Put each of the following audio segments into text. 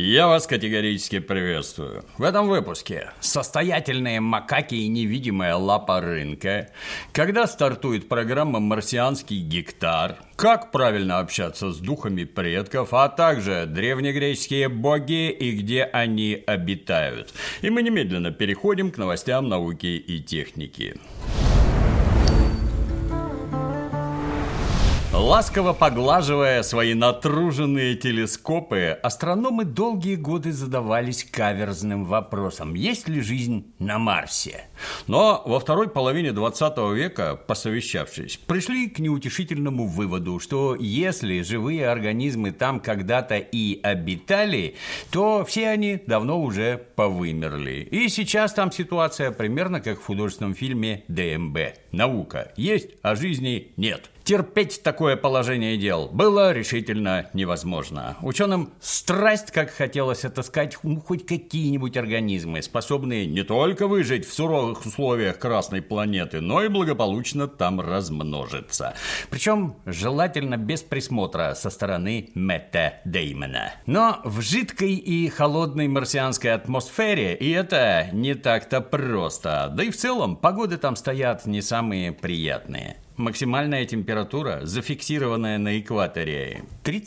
Я вас категорически приветствую. В этом выпуске состоятельные макаки и невидимая лапа рынка, когда стартует программа «Марсианский гектар», как правильно общаться с духами предков, а также древнегреческие боги и где они обитают. И мы немедленно переходим к новостям науки и техники. Ласково поглаживая свои натруженные телескопы, астрономы долгие годы задавались каверзным вопросом: есть ли жизнь на Марсе? Но во второй половине 20 века, посовещавшись, пришли к неутешительному выводу, что если живые организмы там когда-то и обитали, то все они давно уже повымерли. И сейчас там ситуация примерно как в художественном фильме «ДМБ». Наука есть, а жизни нет. Терпеть такое положение дел было решительно невозможно. Ученым страсть как хотелось отыскать хоть какие-нибудь организмы, способные не только выжить в суровых условиях Красной планеты, но и благополучно там размножиться. Причем желательно без присмотра со стороны Мэтта Деймона. Но в жидкой и холодной марсианской атмосфере и это не так-то просто. Да и в целом погоды там стоят не самые приятные. Максимальная температура, зафиксированная на экваторе,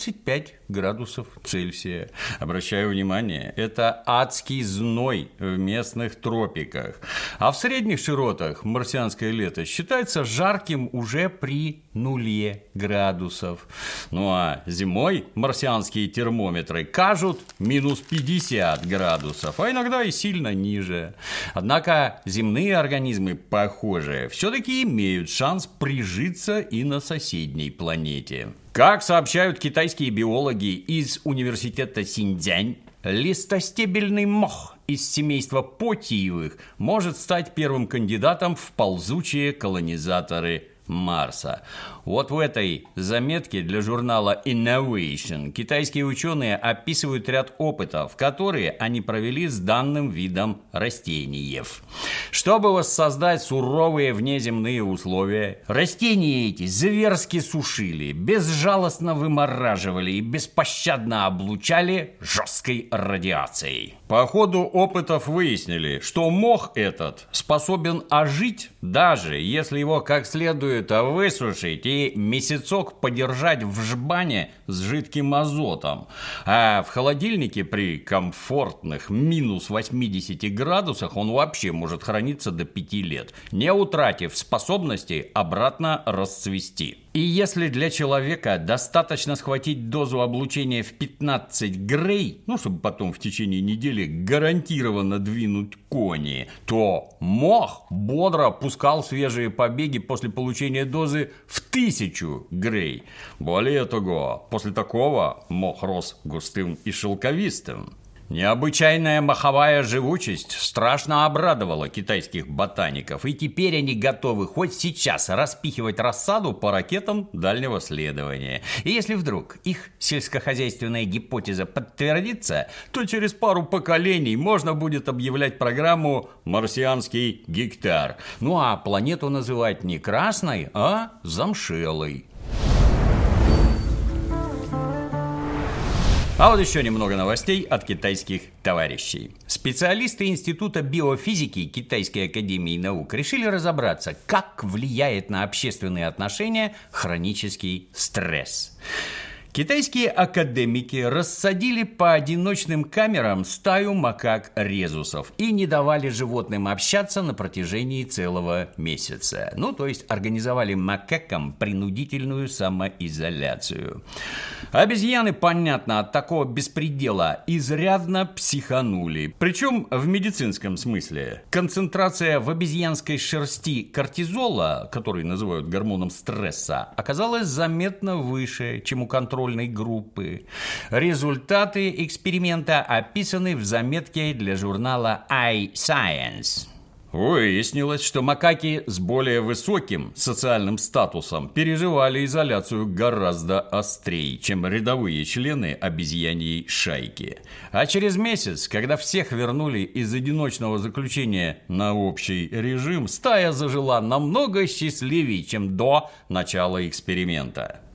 35 градусов Цельсия. Обращаю внимание, это адский зной в местных тропиках. А в средних широтах марсианское лето считается жарким уже при 0 градусов. Ну а зимой марсианские термометры кажут минус 50 градусов, а иногда и сильно ниже. Однако земные организмы, похоже, все-таки имеют шанс прижиться и на соседней планете. Как сообщают китайские биологи из университета Синьцзянь, листостебельный мох из семейства потиевых может стать первым кандидатом в ползучие колонизаторы Марса. Вот в этой заметке для журнала Innovation китайские ученые описывают ряд опытов, которые они провели с данным видом растений. Чтобы воссоздать суровые внеземные условия, растения эти зверски сушили, безжалостно вымораживали и беспощадно облучали жесткой радиацией. По ходу опытов выяснили, что мох этот способен ожить, даже если его как следует высушить и месяцок подержать в жбане с жидким азотом. А в холодильнике при комфортных минус 80 градусах он вообще может храниться до 5 лет, не утратив способности обратно расцвести. И если для человека достаточно схватить дозу облучения в 15 грей, чтобы потом в течение недели гарантированно двинуть кони, то мох бодро пускал свежие побеги после получения дозы в 1000 грей. Более того, после такого мох рос густым и шелковистым. Необычайная моховая живучесть страшно обрадовала китайских ботаников, и теперь они готовы хоть сейчас распихивать рассаду по ракетам дальнего следования. И если вдруг их сельскохозяйственная гипотеза подтвердится, то через пару поколений можно будет объявлять программу «Марсианский гектар». Ну а планету называть не красной, а замшелой. А вот еще немного новостей от китайских товарищей. Специалисты Института биофизики Китайской академии наук решили разобраться, как влияет на общественные отношения хронический стресс. Китайские академики рассадили по одиночным камерам стаю макак-резусов и не давали животным общаться на протяжении целого месяца. То есть организовали макакам принудительную самоизоляцию. Обезьяны, понятно, от такого беспредела изрядно психанули. Причем в медицинском смысле. Концентрация в обезьянской шерсти кортизола, который называют гормоном стресса, оказалась заметно выше, чем у контрольной группы. Результаты эксперимента описаны в заметке для журнала iScience. Выяснилось, что макаки с более высоким социальным статусом переживали изоляцию гораздо острее, чем рядовые члены обезьяньей шайки. А через месяц, когда всех вернули из одиночного заключения на общий режим, стая зажила намного счастливее, чем до начала эксперимента.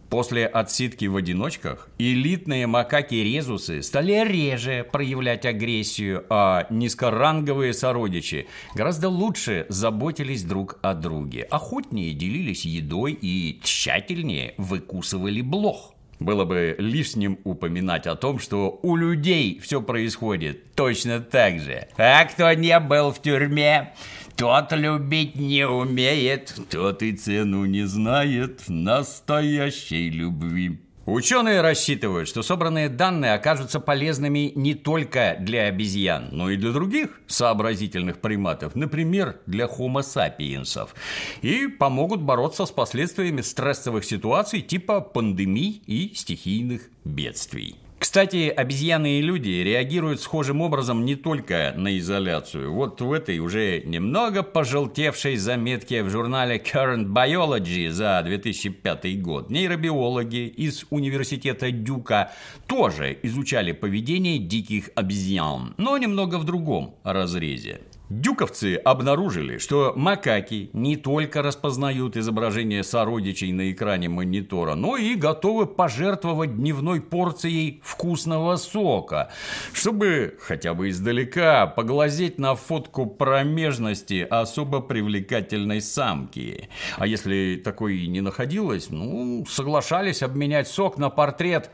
После отсидки в одиночках элитные макаки-резусы стали реже проявлять агрессию, а низкоранговые сородичи гораздо лучше заботились друг о друге, охотнее делились едой и тщательнее выкусывали блох. Было бы лишним упоминать о том, что у людей все происходит точно так же. А кто не был в тюрьме, тот любить не умеет, тот и цену не знает настоящей любви. Ученые рассчитывают, что собранные данные окажутся полезными не только для обезьян, но и для других сообразительных приматов, например, для Homo sapiens'ов, и помогут бороться с последствиями стрессовых ситуаций типа пандемий и стихийных бедствий. Кстати, обезьяны и люди реагируют схожим образом не только на изоляцию. Вот в этой уже немного пожелтевшей заметке в журнале Current Biology за 2005 год нейробиологи из университета Дюка тоже изучали поведение диких обезьян, но немного в другом разрезе. Дюковцы обнаружили, что макаки не только распознают изображение сородичей на экране монитора, но и готовы пожертвовать дневной порцией вкусного сока, чтобы хотя бы издалека поглазеть на фотку промежности особо привлекательной самки. А если такой не находилось, соглашались обменять сок на портрет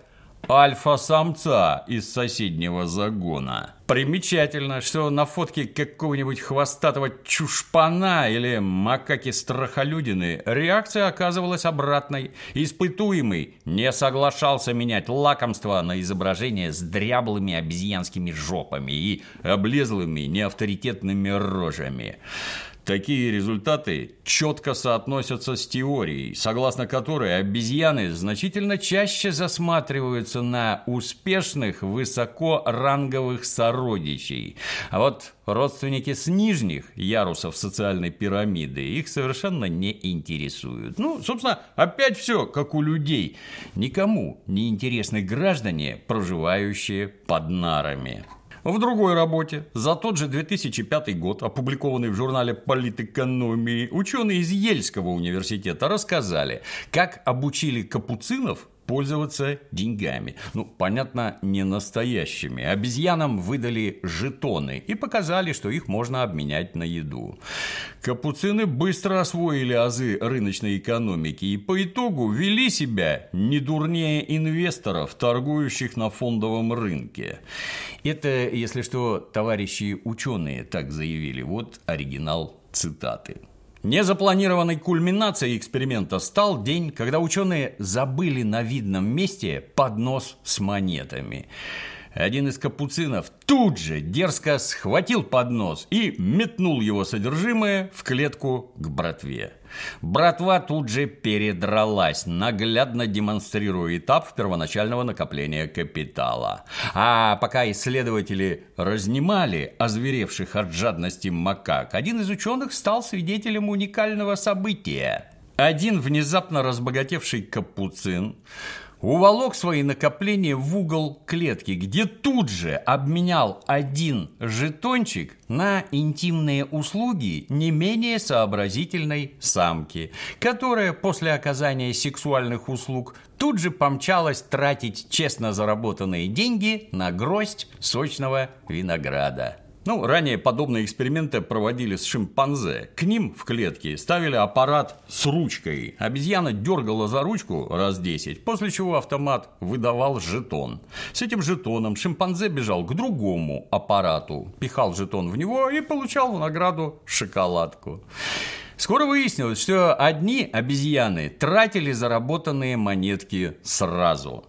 альфа-самца из соседнего загона. Примечательно, что на фотке какого-нибудь хвостатого чушпана или макаки-страхолюдины реакция оказывалась обратной. Испытуемый не соглашался менять лакомство на изображение с дряблыми обезьянскими жопами и облезлыми неавторитетными рожами. Такие результаты четко соотносятся с теорией, согласно которой обезьяны значительно чаще засматриваются на успешных высокоранговых сородичей. А вот родственники с нижних ярусов социальной пирамиды их совершенно не интересуют. Собственно, опять все как у людей. Никому не интересны граждане, проживающие под нарами. В другой работе, за тот же 2005 год, опубликованной в журнале «Политэкономии», ученые из Ельского университета рассказали, как обучили капуцинов пользоваться деньгами. Понятно, не настоящими. Обезьянам выдали жетоны и показали, что их можно обменять на еду. Капуцины быстро освоили азы рыночной экономики и по итогу вели себя не дурнее инвесторов, торгующих на фондовом рынке. Это, если что, товарищи ученые так заявили. Вот оригинал цитаты. Незапланированной кульминацией эксперимента стал день, когда ученые забыли на видном месте поднос с монетами. Один из капуцинов тут же дерзко схватил поднос и метнул его содержимое в клетку к братве. Братва тут же передралась, наглядно демонстрируя этап первоначального накопления капитала. А пока исследователи разнимали озверевших от жадности макак, один из ученых стал свидетелем уникального события. Один внезапно разбогатевший капуцин уволок свои накопления в угол клетки, где тут же обменял один жетончик на интимные услуги не менее сообразительной самки, которая после оказания сексуальных услуг тут же помчалась тратить честно заработанные деньги на гроздь сочного винограда. Ранее подобные эксперименты проводили с шимпанзе. К ним в клетке ставили аппарат с ручкой. Обезьяна дергала за ручку раз 10, после чего автомат выдавал жетон. С этим жетоном шимпанзе бежал к другому аппарату, пихал жетон в него и получал в награду шоколадку. Скоро выяснилось, что одни обезьяны тратили заработанные монетки сразу.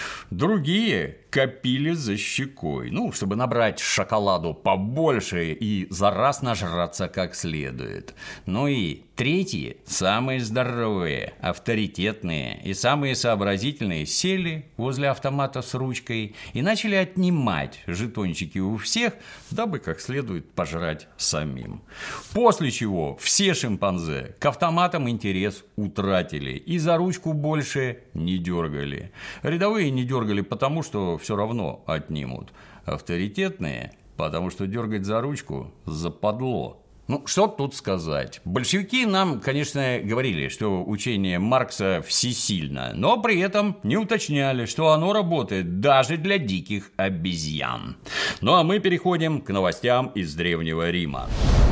Другие копили за щекой, чтобы набрать шоколаду побольше и за раз нажраться как следует. И третьи, самые здоровые, авторитетные и самые сообразительные, сели возле автомата с ручкой и начали отнимать жетончики у всех, дабы как следует пожрать самим. После чего все шимпанзе к автоматам интерес утратили и за ручку больше не дергали. Рядовые не дергали потому, что все равно отнимут. Авторитетные, потому что дергать за ручку западло. Ну, что тут сказать? Большевики нам, конечно, говорили, что учение Маркса всесильно, но при этом не уточняли, что оно работает даже для диких обезьян. Ну, а мы переходим к новостям из Древнего Рима.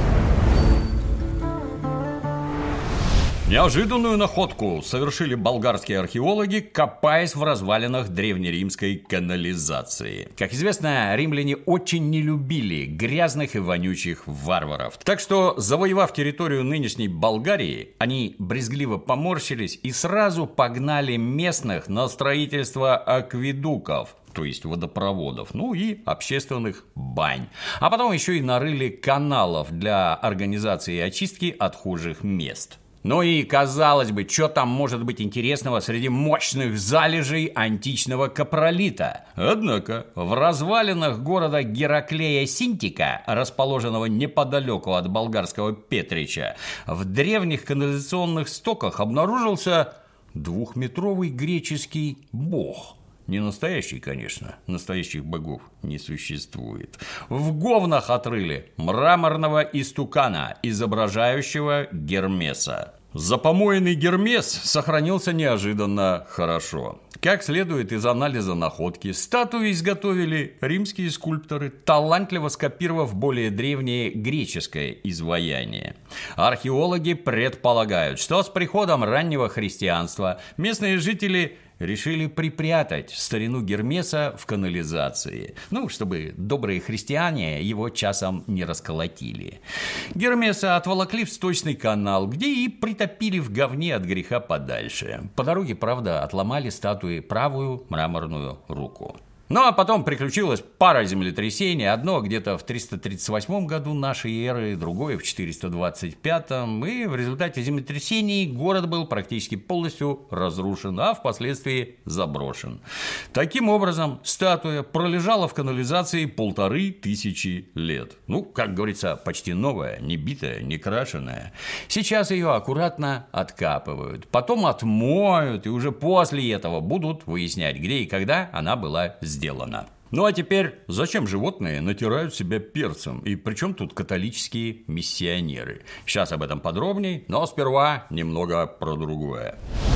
Неожиданную находку совершили болгарские археологи, копаясь в развалинах древнеримской канализации. Как известно, римляне очень не любили грязных и вонючих варваров. Так что, завоевав территорию нынешней Болгарии, они брезгливо поморщились и сразу погнали местных на строительство акведуков, то есть водопроводов, ну и общественных бань. А потом еще и нарыли каналов для организации и очистки отхожих мест. Ну и, казалось бы, что там может быть интересного среди мощных залежей античного капролита? Однако в развалинах города Гераклея Синтика, расположенного неподалеку от болгарского Петрича, в древних канализационных стоках обнаружился 2-метровый греческий бог. Не настоящий, конечно, настоящих богов не существует. В говнах отрыли мраморного истукана, изображающего Гермеса. Запомоенный Гермес сохранился неожиданно хорошо. Как следует из анализа находки, статуи изготовили римские скульпторы, талантливо скопировав более древнее греческое изваяние. Археологи предполагают, что с приходом раннего христианства местные жители решили припрятать старину Гермеса в канализации, чтобы добрые христиане его часом не расколотили. Гермеса отволокли в сточный канал, где и притопили в говне от греха подальше. По дороге, правда, отломали статуи правую мраморную руку. Ну, а потом приключилась пара землетрясений. Одно где-то в 338 году нашей эры, другое в 425. И в результате землетрясений город был практически полностью разрушен, а впоследствии заброшен. Таким образом, статуя пролежала в канализации 1500 лет. Как говорится, почти новая, не битая, не крашеная. Сейчас ее аккуратно откапывают, потом отмоют, и уже после этого будут выяснять, где и когда она была сделана. Ну а теперь, зачем животные натирают себя перцем? И при чем тут католические миссионеры? Сейчас об этом подробней, но сперва немного про другое.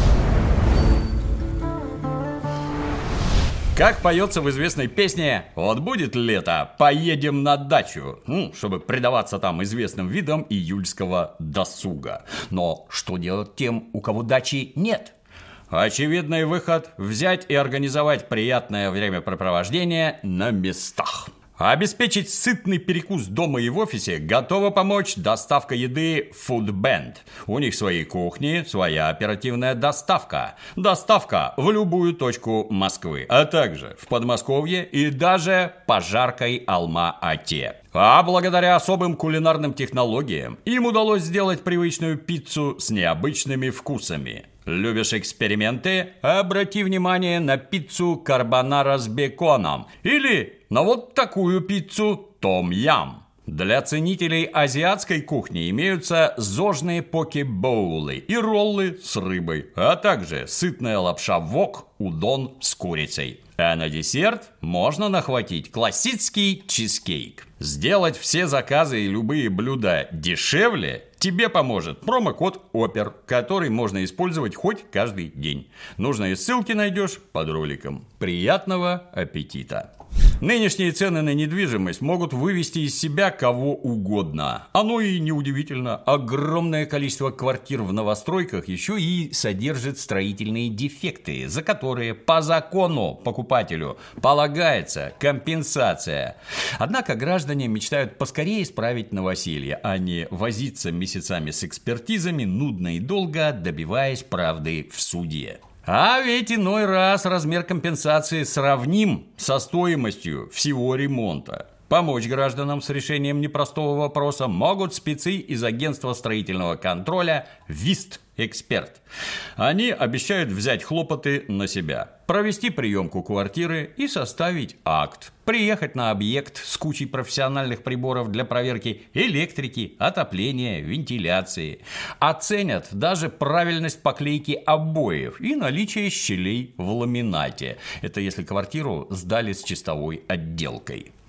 Как поется в известной песне «Вот будет лето, поедем на дачу», чтобы предаваться там известным видам июльского досуга. Но что делать тем, у кого дачи нет? Очевидный выход – взять и организовать приятное времяпрепровождение на местах. Обеспечить сытный перекус дома и в офисе готова помочь доставка еды Foodband. У них свои кухни, своя оперативная доставка. Доставка в любую точку Москвы, а также в Подмосковье и даже по жаркой Алма-Ате. А благодаря особым кулинарным технологиям им удалось сделать привычную пиццу с необычными вкусами. Любишь эксперименты? Обрати внимание на пиццу карбонара с беконом или на вот такую пиццу том-ям. Для ценителей азиатской кухни имеются зожные поке-боулы и роллы с рыбой, а также сытная лапша вок, удон с курицей. А на десерт можно нахватить классический чизкейк. Сделать все заказы и любые блюда дешевле тебе поможет промокод ОПЕР, который можно использовать хоть каждый день. Нужные ссылки найдешь под роликом. Приятного аппетита! Нынешние цены на недвижимость могут вывести из себя кого угодно. Оно и неудивительно. Огромное количество квартир в новостройках еще и содержит строительные дефекты, за которые по закону покупателю полагается компенсация. Однако граждане мечтают поскорее исправить новоселье, а не возиться месяцами с экспертизами, нудно и долго добиваясь правды в суде. А ведь иной раз размер компенсации сравним со стоимостью всего ремонта. Помочь гражданам с решением непростого вопроса могут спецы из агентства строительного контроля «Вист Эксперт». Они обещают взять хлопоты на себя, провести приемку квартиры и составить акт, приехать на объект с кучей профессиональных приборов для проверки электрики, отопления, вентиляции. Оценят даже правильность поклейки обоев и наличие щелей в ламинате. Это если квартиру сдали с чистовой отделкой.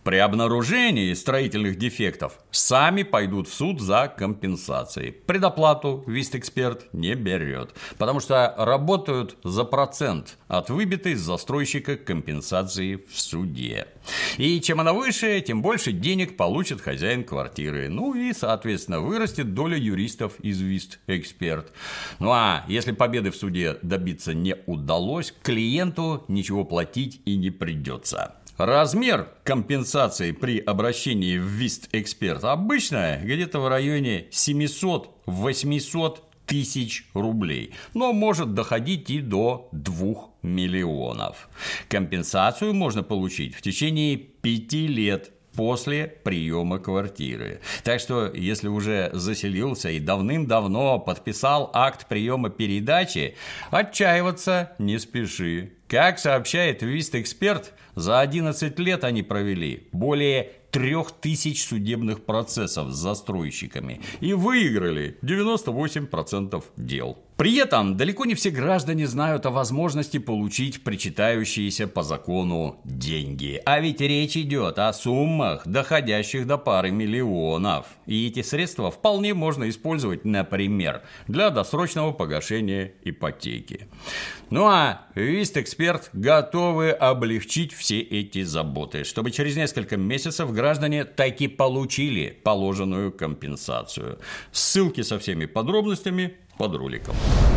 При обнаружении строительных дефектов сами пойдут в суд за компенсацией. Предоплату Вистэксперт не берет, потому что работают за процент от выбитой с застройщика компенсации в суде. И чем она выше, тем больше денег получит хозяин квартиры. Ну и, соответственно, вырастет доля юристов из Вистэксперт. Ну а если победы в суде добиться не удалось, клиенту ничего платить и не придется. Размер компенсации при обращении в Вистэксперт обычно где-то в районе 700-800 тысяч рублей, но может доходить и до 2 миллионов. Компенсацию можно получить в течение 5 лет после приема квартиры. Так что, если уже заселился и давным-давно подписал акт приема передачи, отчаиваться не спеши. Как сообщает Вистэксперт, за 11 лет они провели более 3000 судебных процессов с застройщиками и выиграли 98% дел. При этом далеко не все граждане знают о возможности получить причитающиеся по закону деньги. А ведь речь идет о суммах, доходящих до пары миллионов. И эти средства вполне можно использовать, например, для досрочного погашения ипотеки. Ну а Вистэксперт готовы облегчить все эти заботы, чтобы через несколько месяцев граждане таки получили положенную компенсацию. Ссылки со всеми подробностями под роликом.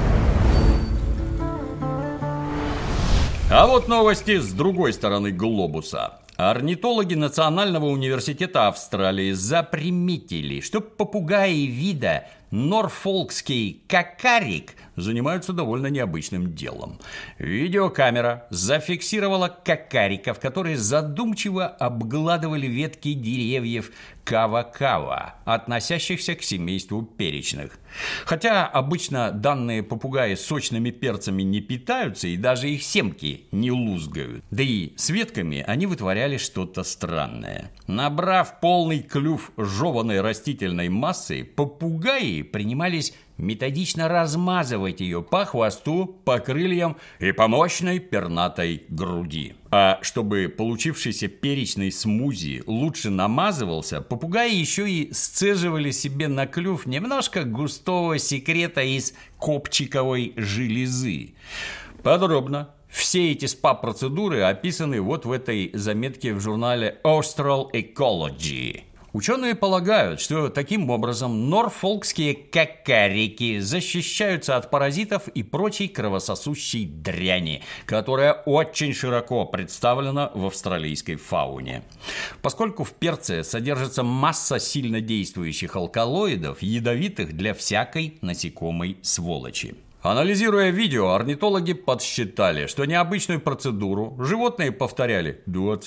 А вот новости с другой стороны глобуса. Орнитологи Национального университета Австралии заприметили, что попугаи вида норфолкский какарик занимаются довольно необычным делом. Видеокамера зафиксировала какариков, которые задумчиво обгладывали ветки деревьев кава-кава, относящихся к семейству перечных. Хотя обычно данные попугаи сочными перцами не питаются и даже их семки не лузгают. Да и с ветками они вытворяли что-то странное. Набрав полный клюв жеваной растительной массы, попугаи принимались методично размазывать ее по хвосту, по крыльям и по мощной пернатой груди. А чтобы получившийся перечный смузи лучше намазывался, попугаи еще и сцеживали себе на клюв немножко густого секрета из копчиковой железы. Подробно все эти спа-процедуры описаны вот в этой заметке в журнале Austral Ecology. Ученые полагают, что таким образом норфолкские какарики защищаются от паразитов и прочей кровососущей дряни, которая очень широко представлена в австралийской фауне. Поскольку в перце содержится масса сильно действующих алкалоидов, ядовитых для всякой насекомой сволочи. Анализируя видео, орнитологи подсчитали, что необычную процедуру животные повторяли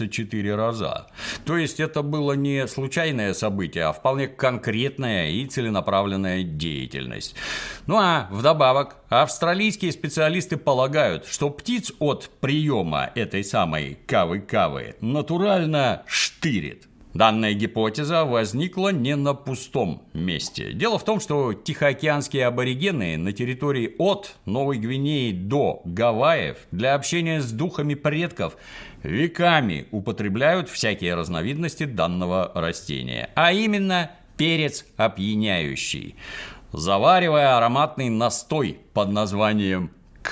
24 раза. То есть это было не случайное событие, а вполне конкретная и целенаправленная деятельность. Ну а вдобавок, австралийские специалисты полагают, что птиц от приема этой самой кавы-кавы натурально штырит. Данная гипотеза возникла не на пустом месте. Дело в том, что тихоокеанские аборигены на территории от Новой Гвинеи до Гавайев для общения с духами предков веками употребляют всякие разновидности данного растения, а именно перец опьяняющий, заваривая ароматный настой под названием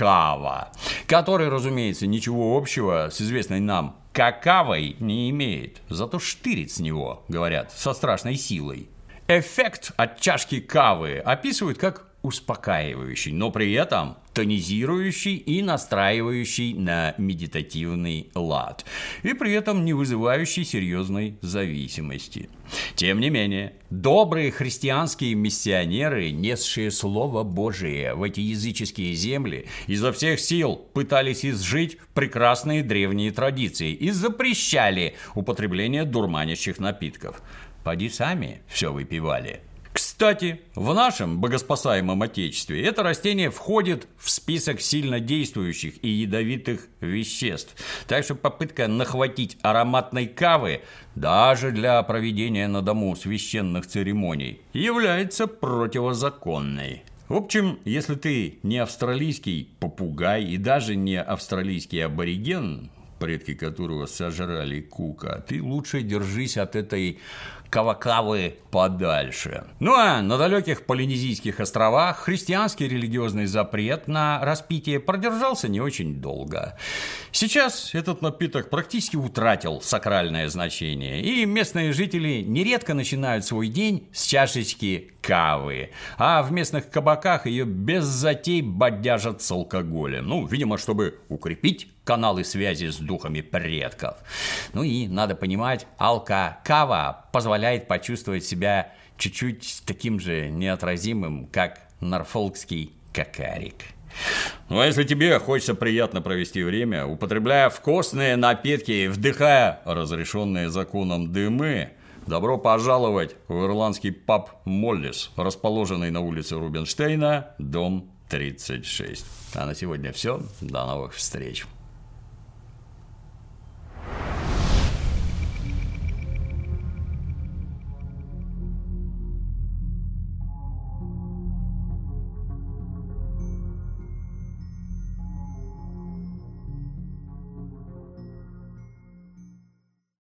кава, который, разумеется, ничего общего с известной нам какавой не имеет, зато штырит с него, говорят, со страшной силой. Эффект от чашки кавы описывают как успокаивающий, но при этом тонизирующий и настраивающий на медитативный лад, и при этом не вызывающий серьезной зависимости. Тем не менее, добрые христианские миссионеры, несшие Слово Божие в эти языческие земли, изо всех сил пытались изжить прекрасные древние традиции и запрещали употребление дурманящих напитков. Поди сами все выпивали. Кстати, в нашем богоспасаемом Отечестве это растение входит в список сильно действующих и ядовитых веществ. Так что попытка нахватить ароматной кавы даже для проведения на дому священных церемоний является противозаконной. В общем, если ты не австралийский попугай и даже не австралийский абориген, предки которого сожрали Кука, ты лучше держись от этой кавакавы подальше. Ну а на далеких Полинезийских островах христианский религиозный запрет на распитие продержался не очень долго. Сейчас этот напиток практически утратил сакральное значение, и местные жители нередко начинают свой день с чашечки кавы, а в местных кабаках ее без затей бодяжат с алкоголем. Ну, видимо, чтобы укрепить каналы связи с духами предков. Ну и, надо понимать, алка-кава позволяет почувствовать себя чуть-чуть таким же неотразимым, как норфолкский кокарик. Ну а если тебе хочется приятно провести время, употребляя вкусные напитки и вдыхая разрешенные законом дымы, добро пожаловать в ирландский паб «Моллис», расположенный на улице Рубинштейна, дом 36. А на сегодня все. До новых встреч.